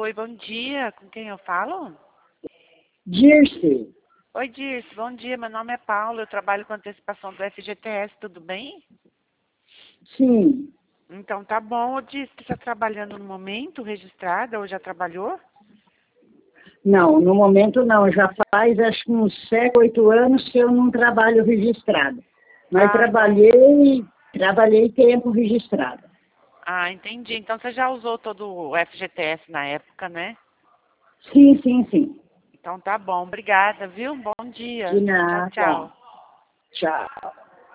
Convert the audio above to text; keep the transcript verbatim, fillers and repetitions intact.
Oi, bom dia. Com quem eu falo? Dirce. Oi, Dirce. Bom dia. Meu nome é Paula. Eu trabalho com antecipação do F G T S. Tudo bem? Sim. Então, tá bom. Ô, Dirce, você está trabalhando no momento, registrada, ou já trabalhou? Não, no momento não. Já faz acho que uns sete, oito anos que eu não trabalho registrado. Mas Ah, então... trabalhei, trabalhei tempo registrado. Ah, entendi. Então, você já usou todo o F G T S na época, né? Sim, sim, sim. Então, tá bom. Obrigada, viu? Bom De dia. Tchau, nada. tchau. Tchau.